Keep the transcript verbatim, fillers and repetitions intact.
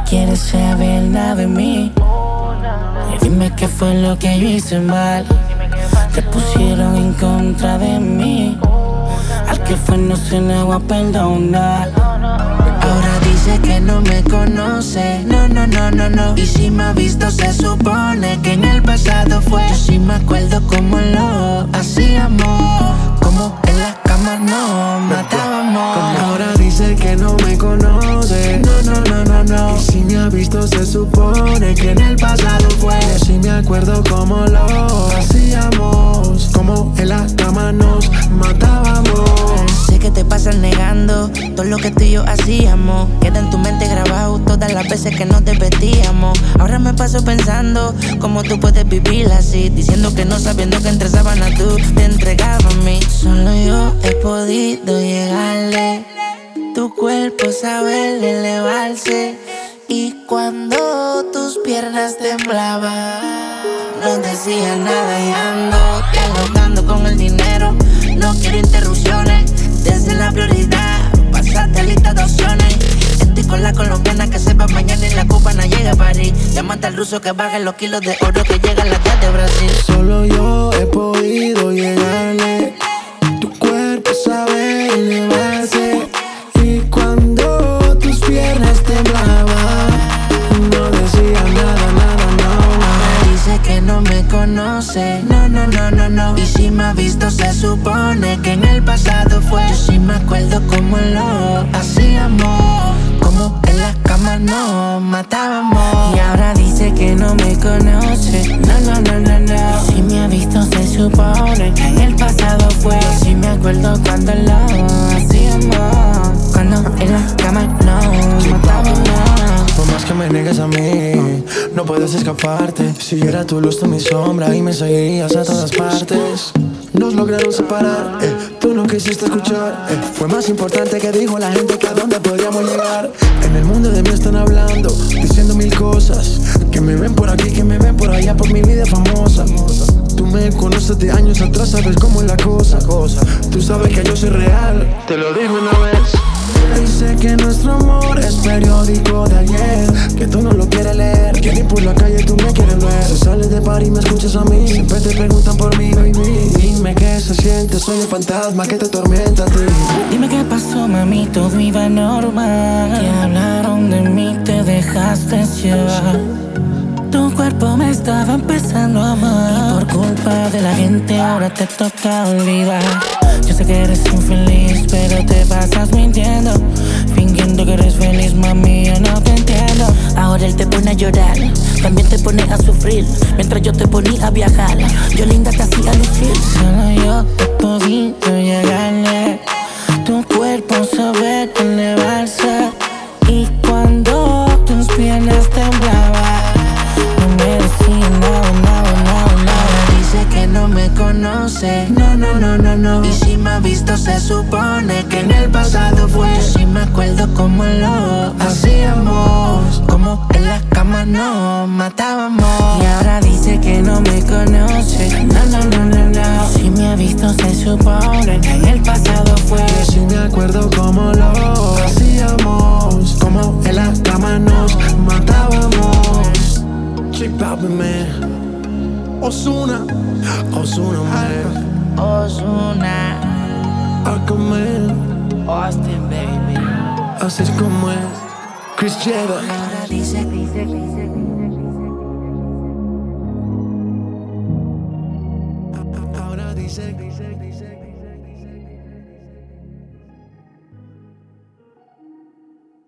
quieres saber nada de mí. Y dime qué fue lo que yo hice mal. Te pusieron en contra de mí. Al que fue no se le va a perdonar. Ahora dice que no me conoce, no, no, no, no, no. Y si me ha visto se supone que en el pasado fue. Yo sí me acuerdo cómo lo hacíamos, como en la cama nos matábamos. Ahora dice que no me conoce, no, no, no, no, no. Y si me ha visto se supone que en el pasado fue. Yo sí me acuerdo cómo lo hacíamos, como en la cama nos matábamos. Sé que te pasas negando todo lo que tú y yo hacíamos. Queda en tu mente grabado todas las veces que nos divertíamos. Ahora me paso pensando cómo tú puedes vivir así, diciendo que no, sabiendo que entre sábanas tú te entregabas a mí. Solo yo he podido llegarle. Tu cuerpo sabe elevarse. Y cuando tus piernas temblaban, no decía nada y ando agotando con el dinero. No quiero interrupciones, desde la prioridad, pasaste lista de opciones. Estoy con la colombiana que se va mañana y la cubana llega a París. Llámate al ruso que baje los kilos de oro que llegan las de Brasil. Solo yo he podido llegarle. Tu cuerpo sabe elevarse. Y cuando tus piernas temblaban, no decía nada, nada, no. Dice que no me conoce, no, no, no, no, no. Y si me ha visto se supone que en el pasado fue. Yo sí me acuerdo cómo lo hacíamos, como en la cama nos matábamos. Y ahora dice que no me conoce, no, no, no, no, no. Si me ha visto se supone que en el pasado fue. Yo sí me acuerdo cuando lo hacíamos, cuando en la cama nos matábamos. Por más que me niegues a mí, no puedes escaparte. Si yo era tu luz, tú mi sombra y me seguirías a todas partes. Nos lograron separar, eh, tú no quisiste escuchar, eh. Fue más importante que dijo la gente que a dónde podríamos llegar. En el mundo de mí están hablando, diciendo mil cosas. Que me ven por aquí, que me ven por allá, por mi vida famosa. Tú me conoces de años atrás, sabes cómo es la cosa. Tú sabes que yo soy real, te lo digo una vez. Dice que nuestro amor es periódico de ayer, que tú no lo quieres leer, que ni por la calle tú me quieres ver. Si sales de par y me escuchas a mí, siempre te preguntan por mí, baby. Dime qué se siente, soy el fantasma que te atormenta a ti. Dime qué pasó, mami, todo iba normal. Que hablaron de mí, te dejaste llevar. Tu cuerpo me estaba empezando a amar. Y por culpa de la gente ahora te toca olvidar. Yo sé que eres infeliz, pero te pasas mintiendo, fingiendo que eres feliz, mami, yo no te entiendo. Ahora él te pone a llorar, también te pone a sufrir, mientras yo te ponía a viajar, yo linda te hacía lucir. Solo yo he podido llegarle. Tu cuerpo sabe elevarse. Y cuando tus piernas temblaban, no me decía nada, nada, nada, nada. Dice que no me conoce, no, no, no, no, no. Y si me ha visto se supone que en el pasado fue. Yo sí me acuerdo cómo lo hacíamos, como en la cama nos matábamos. Y ahora dice que no me conoce, no, no, no, no, no. Si me ha visto se supone que en el pasado fue. Yo sí me acuerdo cómo lo hacíamos, como en la cama nos matábamos. Chip Papi, man. Ozuna, Ozuna, man. Ozuna, Aquaman, Austin, baby. así es como es. Chris Jeda. Ahora dice, dice, dice, Ahora dice, dice, dice.